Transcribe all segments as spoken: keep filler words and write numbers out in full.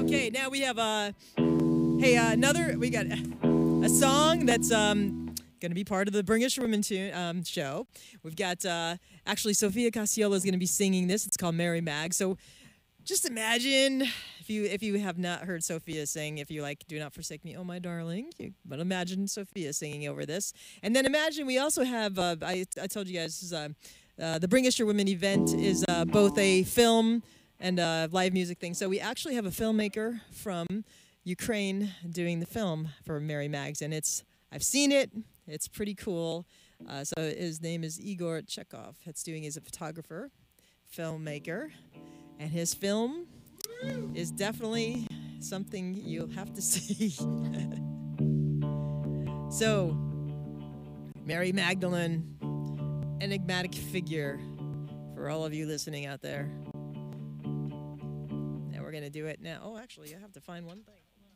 Okay, now we have uh, hey uh, another. We got a song that's um going to be part of the Bring Us Your Women tune, um, show. We've got uh, actually Sophia Cacciola is going to be singing this. It's called Mary Mag. So just imagine if you if you have not heard Sophia sing, if you like "Do Not Forsake Me, Oh My Darling," you, but imagine Sophia singing over this, and then imagine we also have. Uh, I I told you guys this is, uh, uh, the Bring Us Your Women event is uh, both a film and a live music thing. So we actually have a filmmaker from Ukraine doing the film for Mary Mags, and it's I've seen it. It's pretty cool. Uh, so his name is Igor Chekhov. It's doing as a photographer, filmmaker. And his film is definitely something you'll have to see. So, Mary Magdalene, enigmatic figure for all of you listening out there. And we're going to do it now. Oh, actually, I have to find one thing.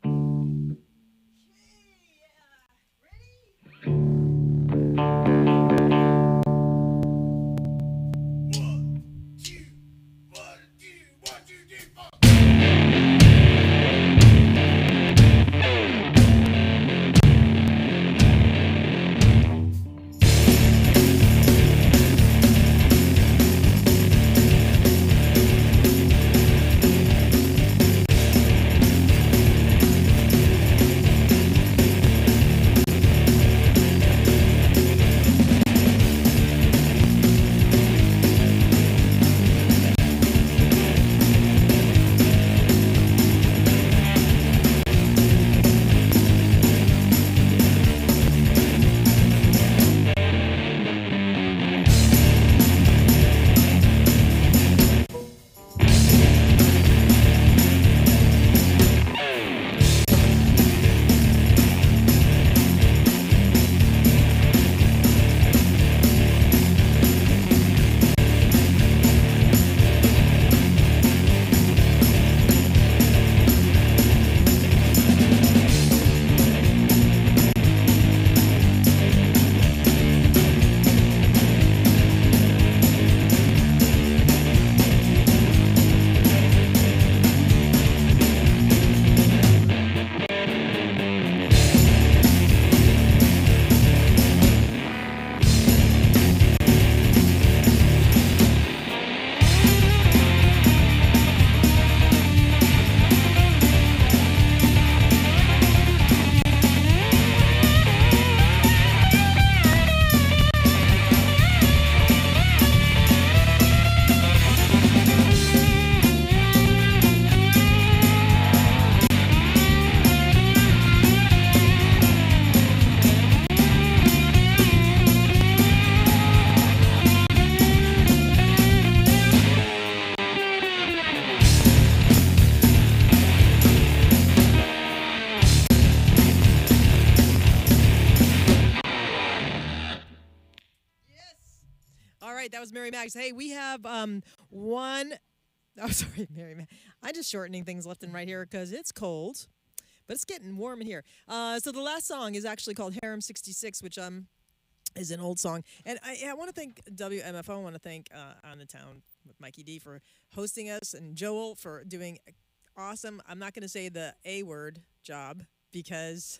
That was Mary Mags. Hey, we have um, one oh sorry, Mary Mag. I'm just shortening things left and right here because it's cold, but it's getting warm in here. Uh, so the last song is actually called Harem sixty-six, which um is an old song. And I, I want to thank W M F O. I want to thank uh, On the Town with Mikey D for hosting us, and Joel for doing awesome, I'm not going to say the A word job because,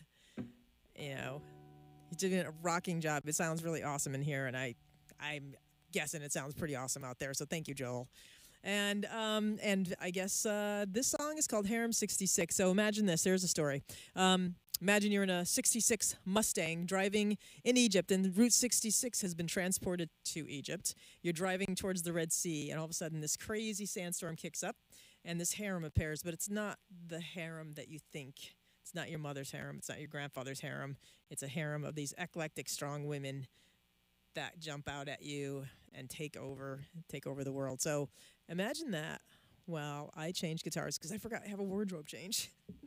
you know, he's doing a rocking job. It sounds really awesome in here, and I, I'm guessing it sounds pretty awesome out there. So thank you, Joel. And um, and I guess uh, this song is called Harem sixty-six. So imagine this. There's a story. Um, imagine you're in a sixty-six Mustang driving in Egypt, and Route sixty-six has been transported to Egypt. You're driving towards the Red Sea, and all of a sudden this crazy sandstorm kicks up, and this harem appears. But it's not the harem that you think. It's not your mother's harem. It's not your grandfather's harem. It's a harem of these eclectic, strong women that jump out at you and take over, take over the world. So imagine that. Well, I changed guitars because I forgot I have a wardrobe change.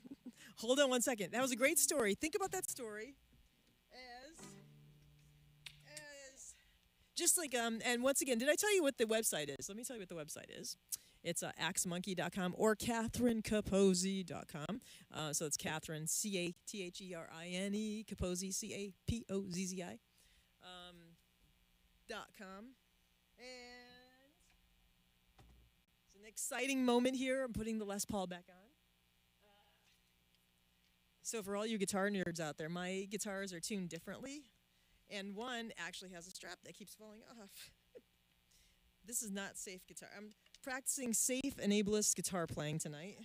Hold on one second. That was a great story. Think about that story as, as just like, um, and once again, did I tell you what the website is? Let me tell you what the website is. It's uh, axe monkey dot com or Catherine Capozzi dot com. Uh, so it's Catherine, C A T H E R I N E, Capozzi, C A P O Z Z I, um, dot com. And it's an exciting moment here. I'm putting the Les Paul back on. So for all you guitar nerds out there, my guitars are tuned differently, and one actually has a strap that keeps falling off. This is not safe guitar. I'm practicing safe and ableist guitar playing tonight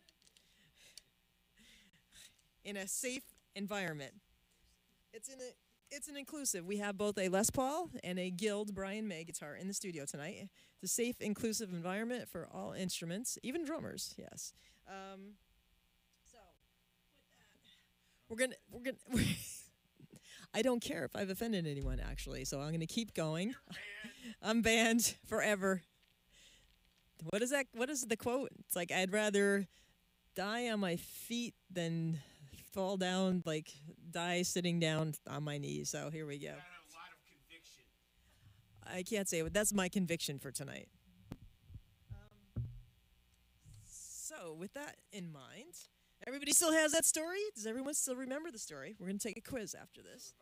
in a safe environment. It's in a it's an inclusive. We have both a Les Paul and a Guild Brian May guitar in the studio tonight. It's a safe, inclusive environment for all instruments, even drummers. Yes. Um, so with that, we're gonna we're gonna. I don't care if I've offended anyone, actually. So I'm gonna keep going. I'm banned forever. What is that? What is the quote? It's like, I'd rather die on my feet than fall down, like die sitting down on my knees. So here we go. Got a lot of conviction. I can't say it, but that's my conviction for tonight. Um, so with that in mind, everybody still has that story? Does everyone still remember the story? We're going to take a quiz after this.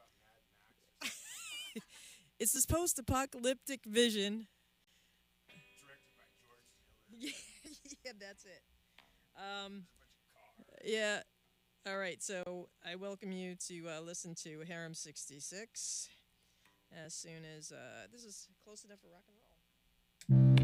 It's this post-apocalyptic vision. Directed by George Miller. Yeah, yeah, that's it. Um, yeah. All right, so I welcome you to uh, listen to Harem sixty-six as soon as uh, this is close enough for rock and roll.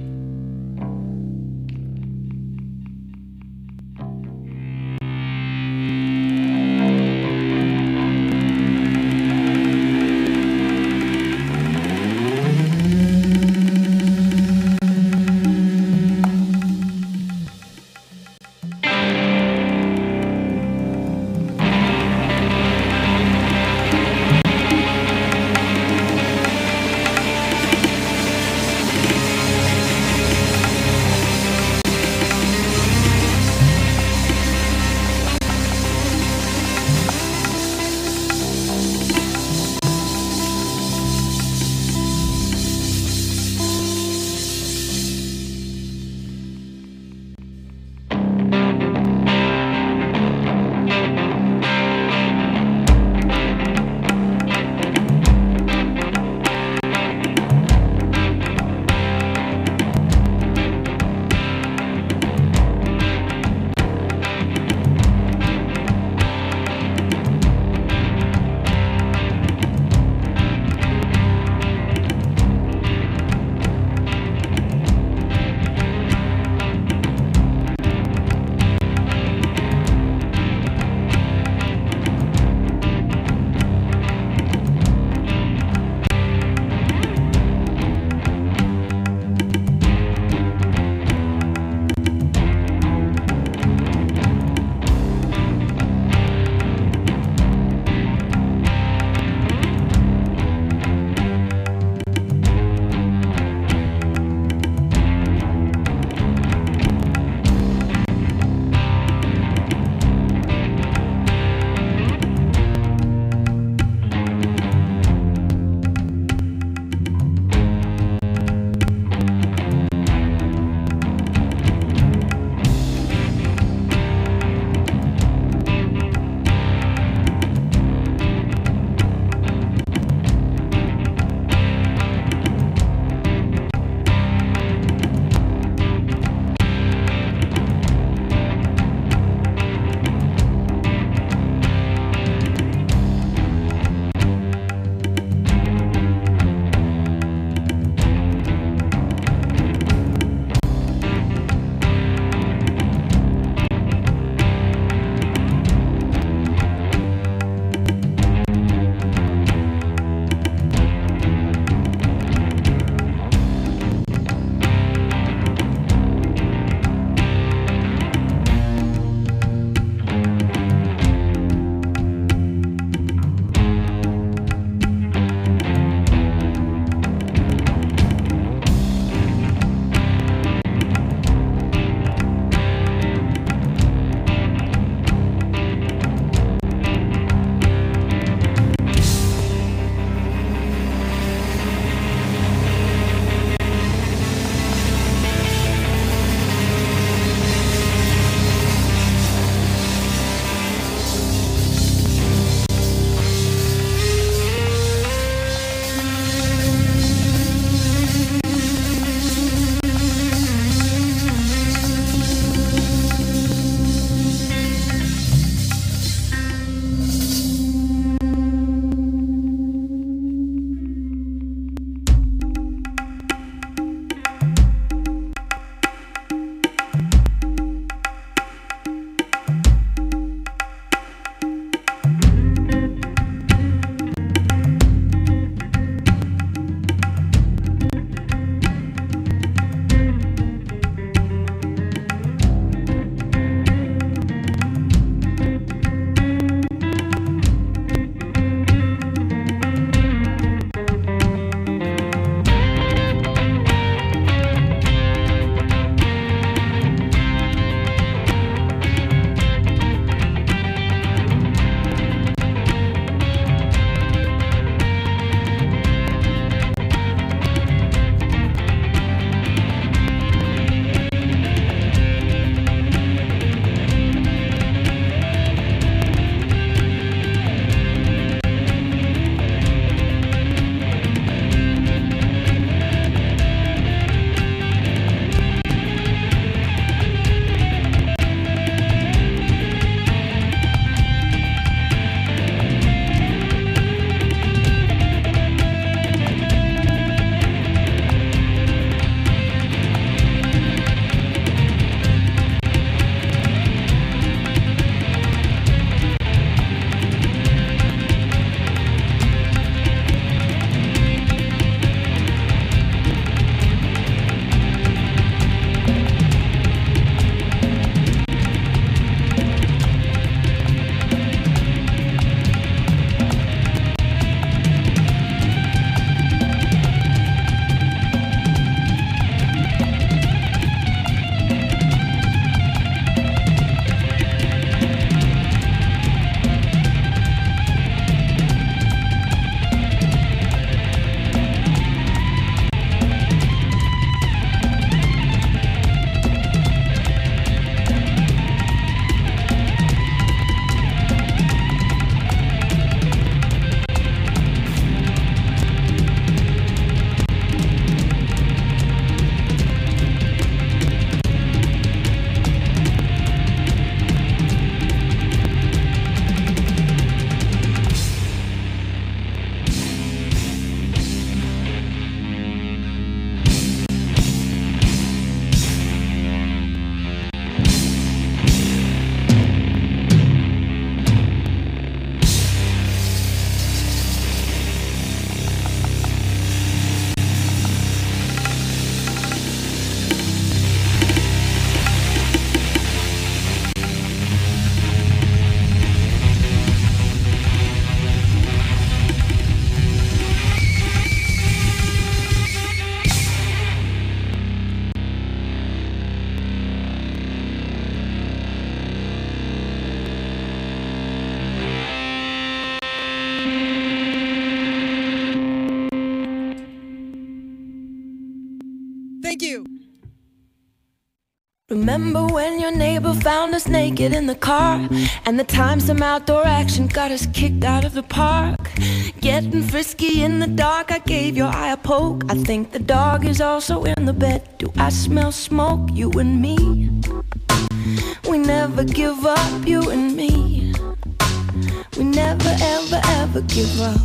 Remember when your neighbor found us naked in the car? And the time some outdoor action got us kicked out of the park. Getting frisky in the dark, I gave your eye a poke. I think the dog is also in the bed. Do I smell smoke, you and me? We never give up, you and me. We never ever ever give up.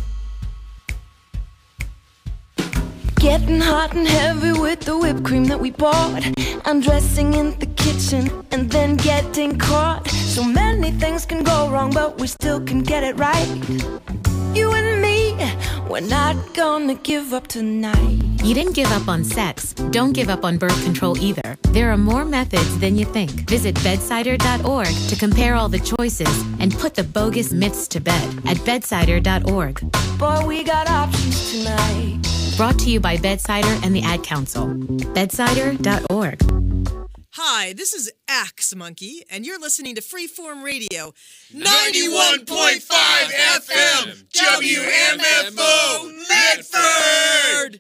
Getting hot and heavy with the whipped cream that we bought. Undressing in the kitchen and then getting caught. So many things can go wrong, but we still can get it right. You and me, we're not gonna give up tonight. You didn't give up on sex. Don't give up on birth control either. There are more methods than you think. Visit bedsider dot org to compare all the choices and put the bogus myths to bed at bedsider dot org. Boy, we got options tonight. Brought to you by Bedsider and the Ad Council. bedsider dot org. Hi, this is Axe Monkey, and you're listening to Freeform Radio. ninety-one point five F M, W M F O, Medford!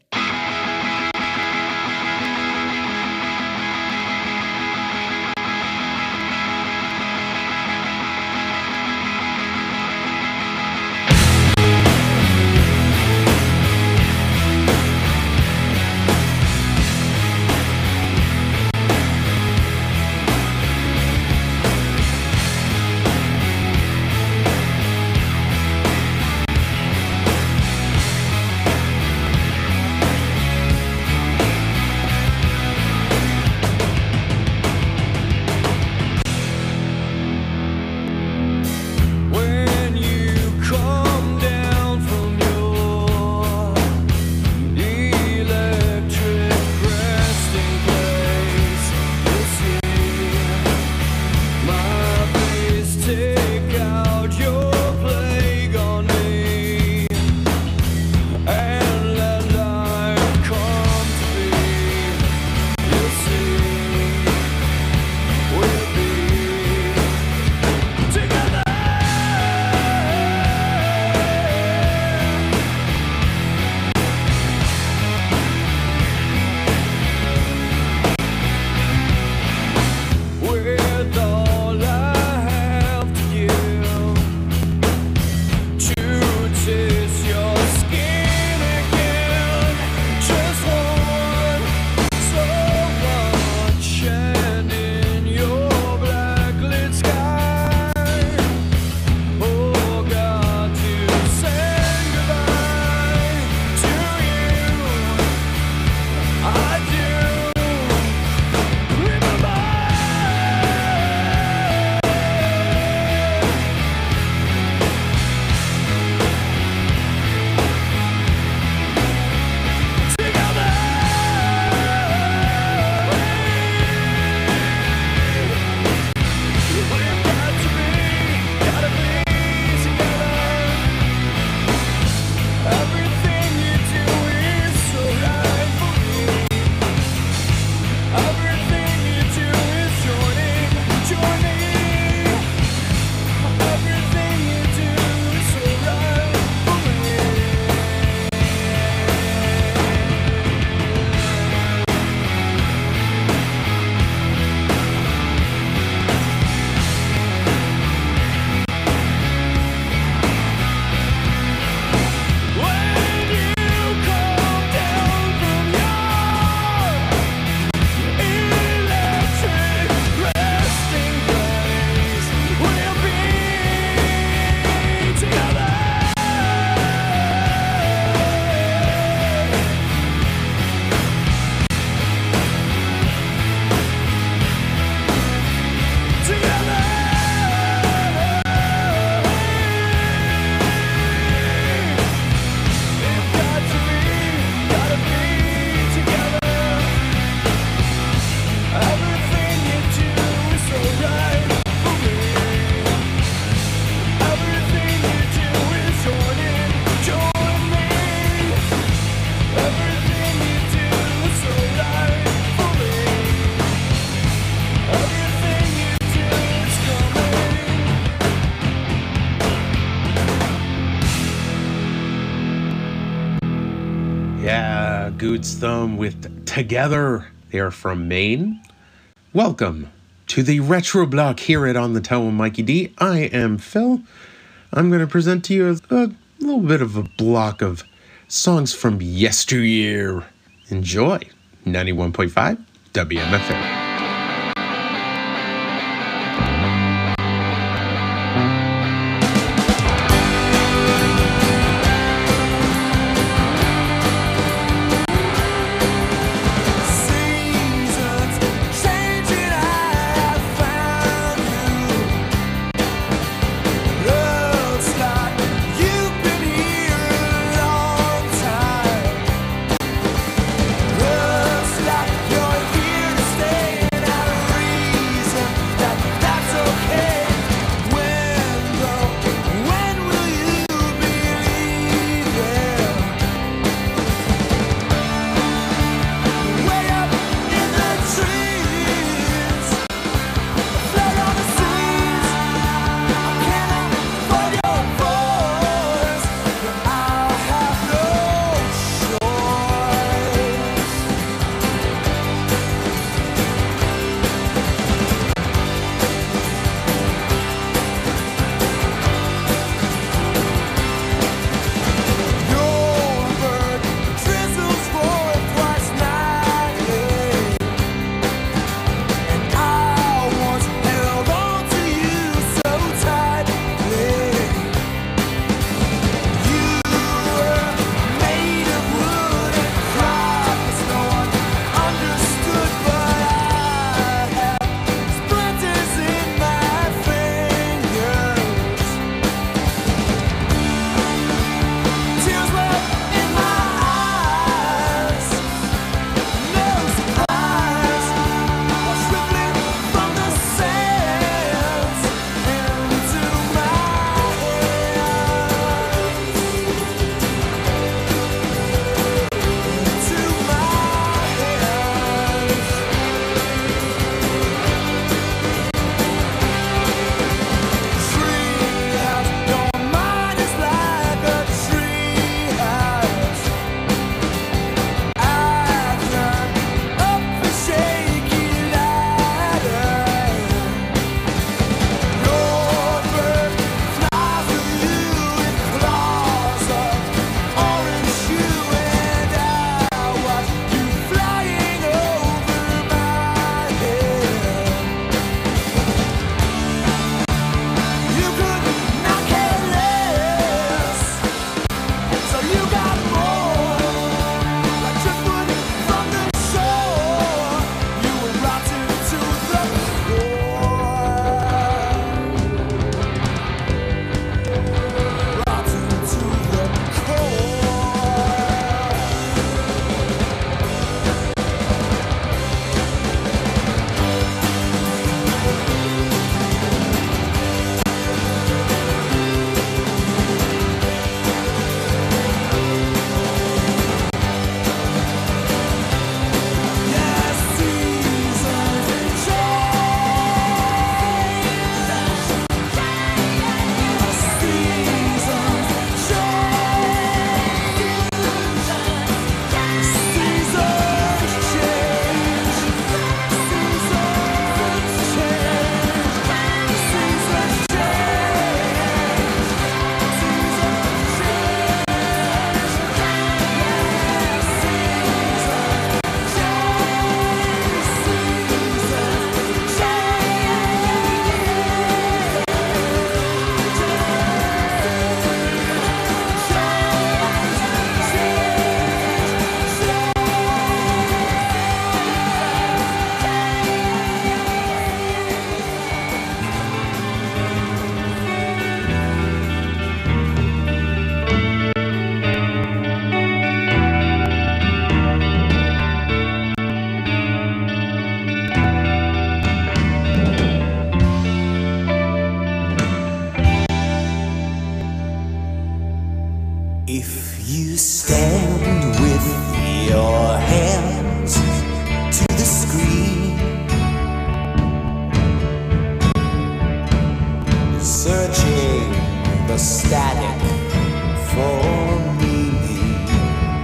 Yeah, Goods Thumb with Together. They are from Maine. Welcome to the Retro Block here at On the Toe with Mikey D. I am Phil. I'm going to present to you a, a little bit of a block of songs from yesteryear. Enjoy. ninety-one point five W M F M.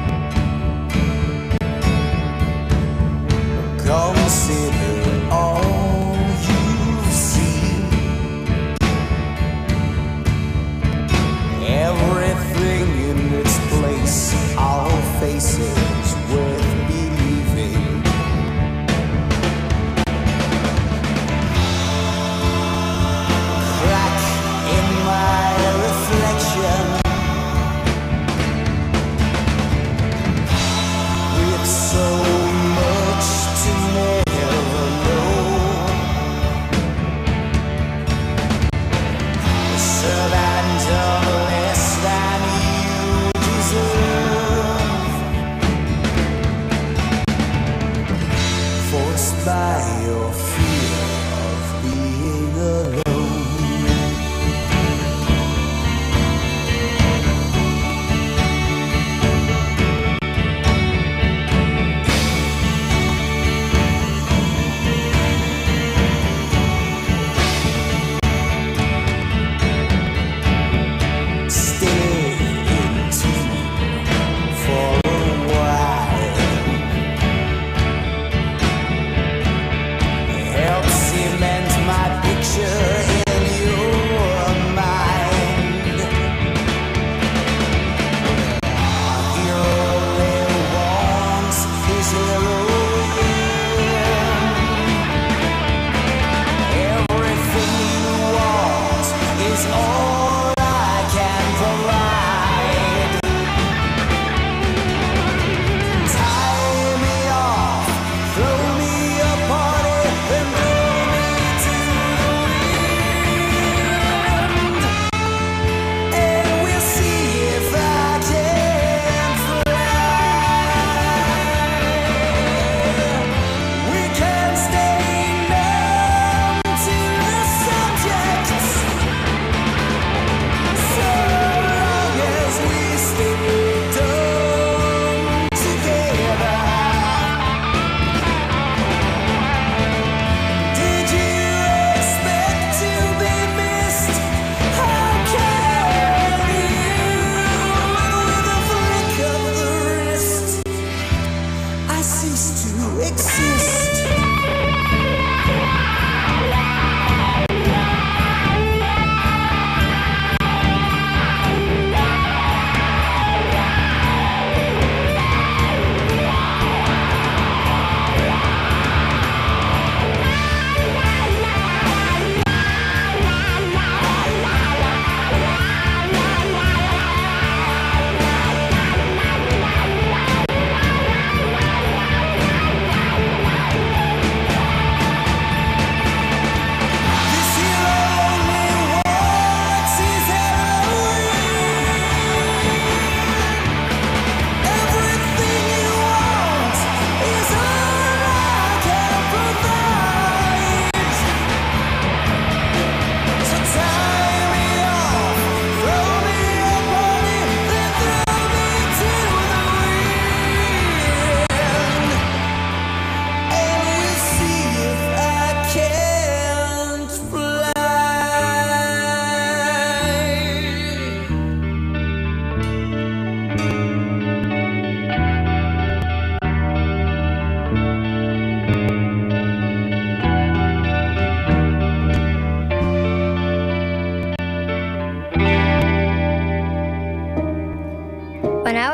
Consider all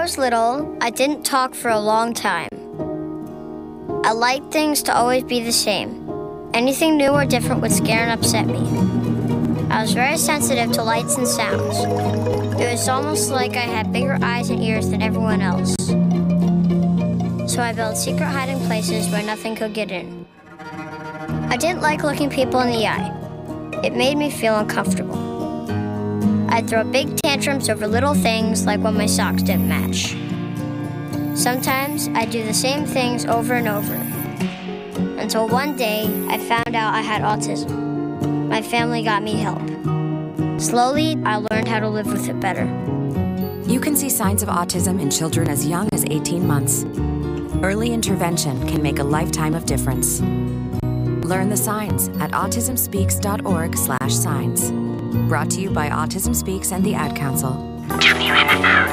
was little, I didn't talk for a long time. I liked things to always be the same. Anything new or different would scare and upset me. I was very sensitive to lights and sounds. It was almost like I had bigger eyes and ears than everyone else. So I built secret hiding places where nothing could get in. I didn't like looking people in the eye. It made me feel uncomfortable. I'd throw big tantrums over little things like when my socks didn't match. Sometimes I'd do the same things over and over. Until one day, I found out I had autism. My family got me help. Slowly, I learned how to live with it better. You can see signs of autism in children as young as eighteen months. Early intervention can make a lifetime of difference. Learn the signs at autism speaks dot org slash signs. Brought to you by Autism Speaks and the Ad Council. W M F O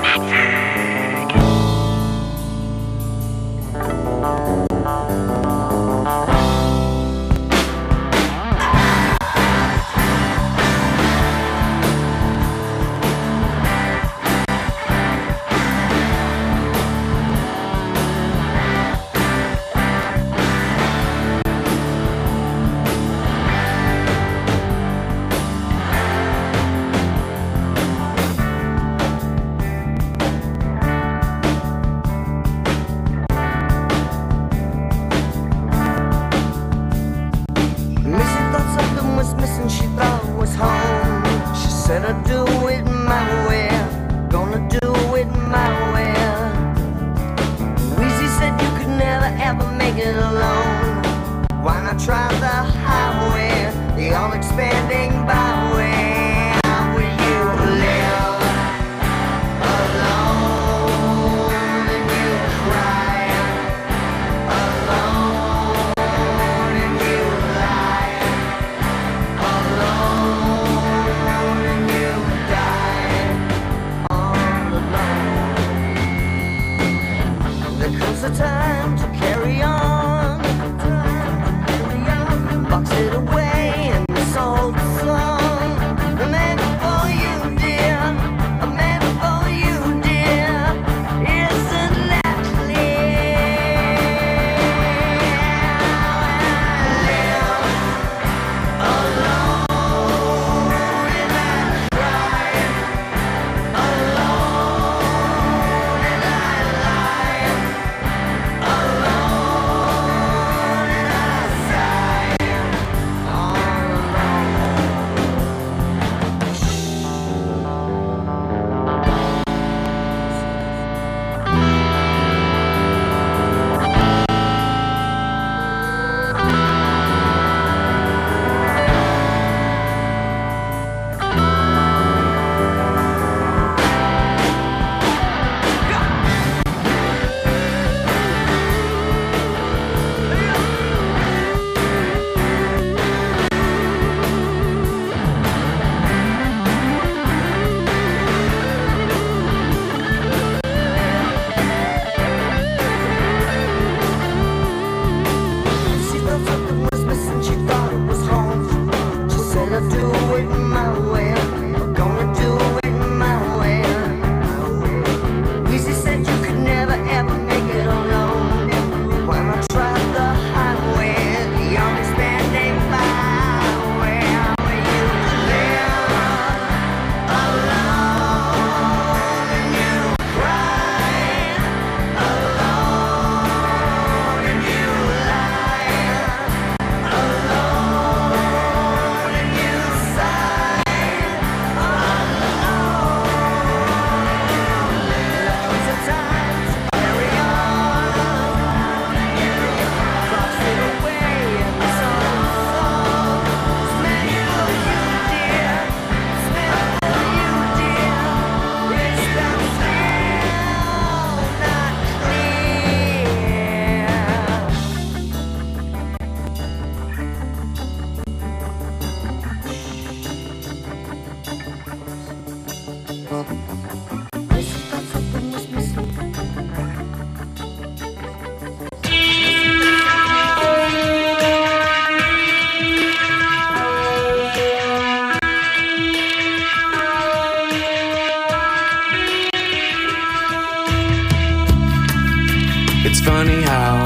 funny how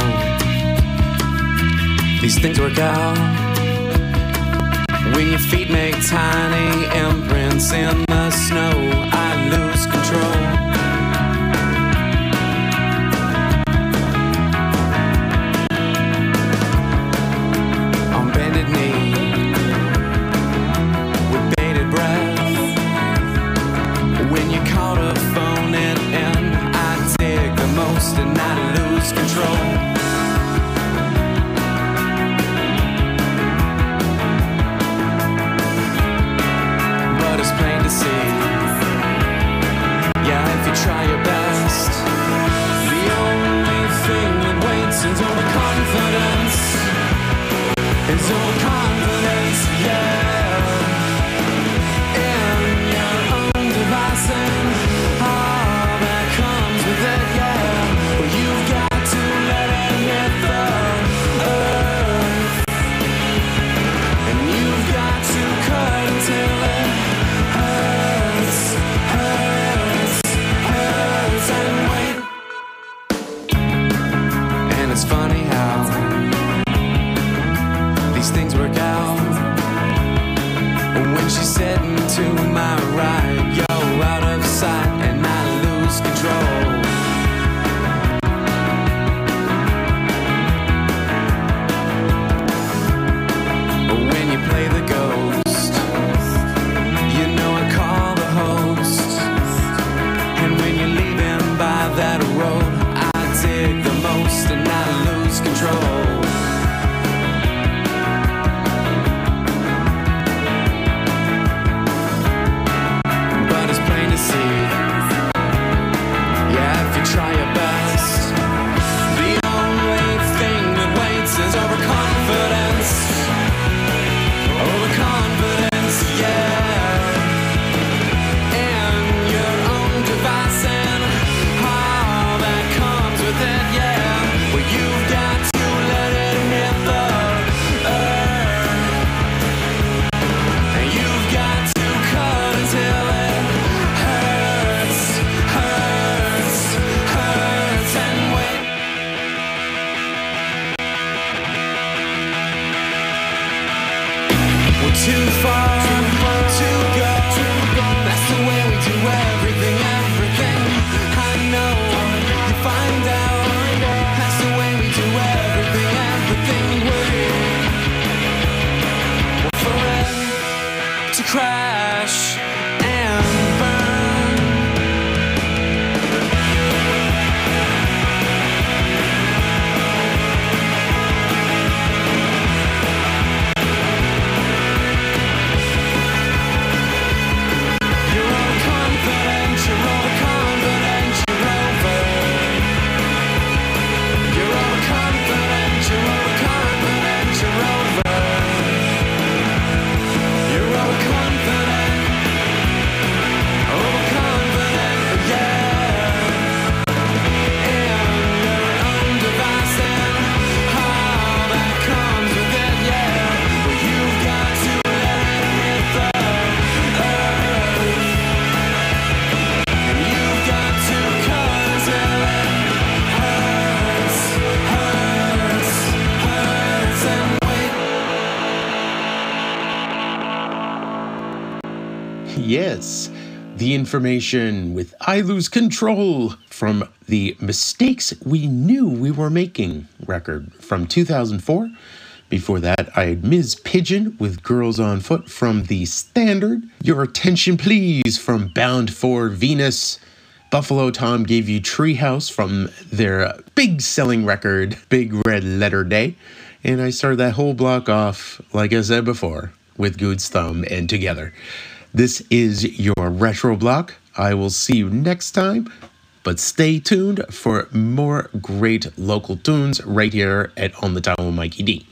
these things work out. When your feet make tiny imprints in the snow, I lose control. On bended knee, with bated breath, when you call to phone it in, I dig the most and I lose control. It's plain to see, yeah, if you try your best, the only thing that waits is overconfidence, is overconfidence, yeah, in your own device and all that comes with it, yeah, well, you've got to let it hit the earth, and you've got to cut until it hurts, hurts, hurts, and wait. And it's funny how these things work out. When she's sitting to my right, you're out of sight and I lose control. When you play the ghost, you know I call the host. And when you're leaving by that road, I dig the most and I lose control. But it's plain to see, yeah, if you try your best, the only thing that waits is overconfidence. Overconfidence, yeah, and your own device and all that comes with it, yeah. Well, you've got to let it hit the earth, and you've got to cut until it hurts, hurts, hurts, and wait. We're too far to go. That's the way we do everything, everything. I know you find out. That's the way we do everything, everything. We're forever to crash and burn. You're overconfident, you're overconfident, you're over. You're overconfident, you're overconfident, you're over. You're overconfident, overconfident, yeah. And your own device and all that comes with it, yeah. Well, you've got to let it hit the earth, and you've got to cut until it hurts, hurts, hurts, and wait. Yes, the information with I Lose Control from the Mistakes We Knew We Were Making record from two thousand four. Before that, I had Miz Pigeon with Girls on Foot from The Standard. Your Attention Please from Bound for Venus. Buffalo Tom gave you Treehouse from their big selling record, Big Red Letter Day. And I started that whole block off, like I said before, with Good's Thumb and Together. This is your Retro Block. I will see you next time, but stay tuned for more great local tunes right here at On the Town with Mikey D.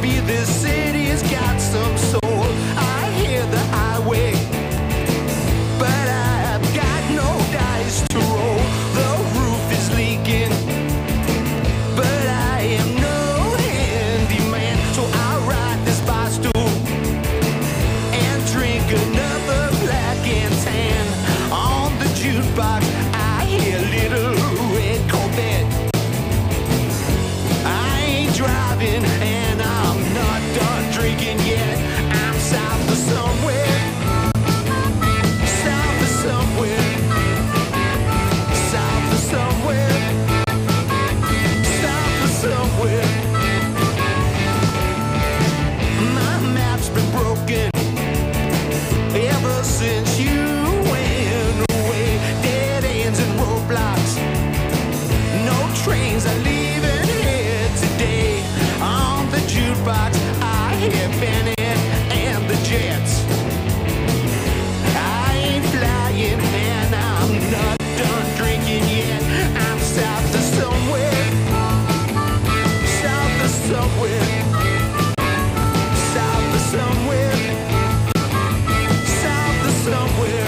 be this city's got some soul. I hear the highway, but I've got no dice to roll. The roof is leaking, but I am no handyman. So I ride this bar stool and drink another black and tan. On the jukebox, I hear Little Red Corvette. I ain't driving and I'm not done drinking yet. I'm south of somewhere, south of somewhere, south of somewhere, south of somewhere. My map's been broken ever since you went away. Dead ends and roadblocks, no trains are leaving here today. On the jukebox, I hear Bennett and the Jets. I ain't flying and I'm not done drinking yet. I'm south of somewhere, south of somewhere, south of somewhere, south of somewhere.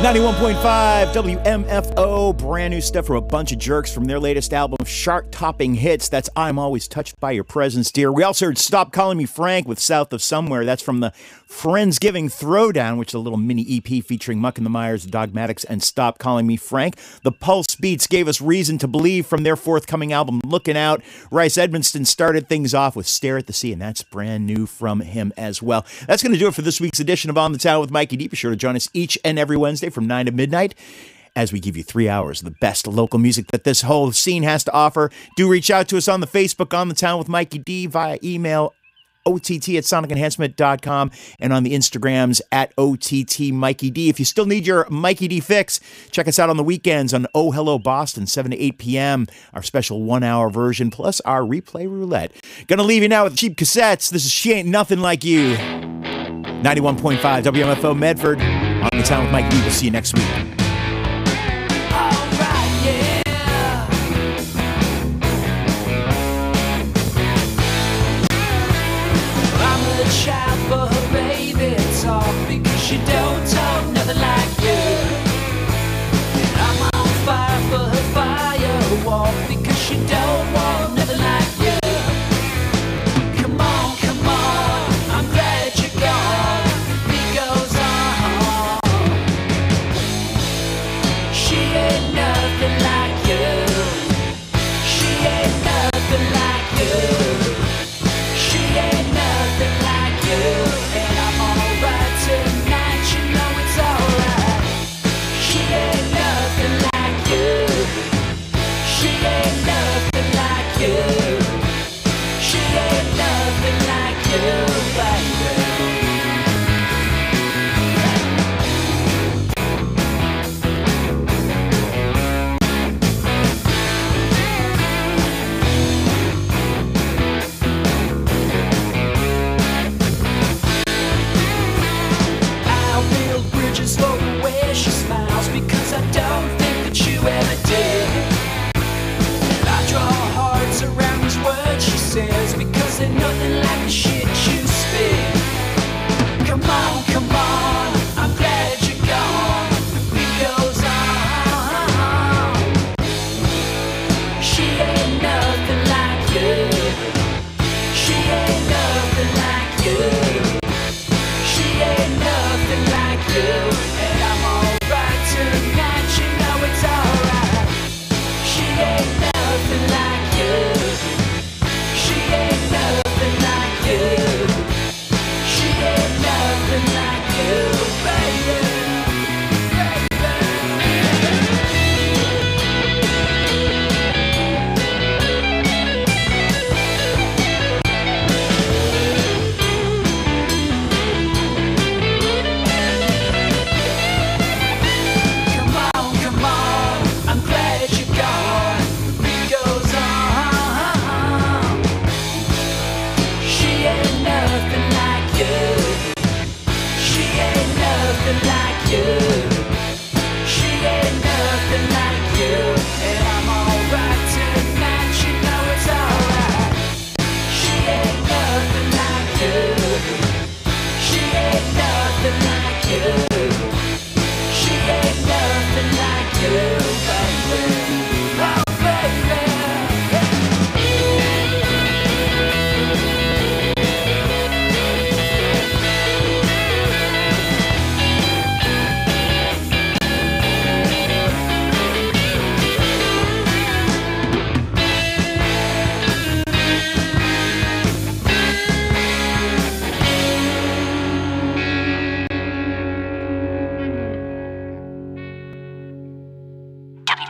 ninety-one point five W M F O, brand new stuff from a bunch of jerks from their latest album, Chart-Topping Hits. That's I'm Always Touched by Your Presence, Dear. We also heard Stop Calling Me Frank with South of Somewhere. That's from the Friendsgiving Throwdown, which is a little mini E P featuring Muck and the Myers, Dogmatics, and Stop Calling Me Frank. The Pulse Beats gave us Reason to Believe from their forthcoming album, Looking Out. Rice Edmonston started things off with Stare at the Sea, and that's brand new from him as well. That's going to do it for this week's edition of On the Town with Mikey D. Be sure to join us each and every Wednesday from nine to midnight as we give you three hours of the best local music that this whole scene has to offer. Do reach out to us on the Facebook On the Town with Mikey D via email, O T T at sonic enhancement dot com, and on the Instagrams at O T T Mikey D. If you still need your Mikey D fix, check us out on the weekends on Oh Hello Boston, seven to eight p.m., our special one-hour version, plus our replay roulette. Gonna leave you now with cheap cassettes. This is She Ain't Nothing Like You. ninety-one point five W M F O Medford, On the Town with Mikey D. We'll see you next week.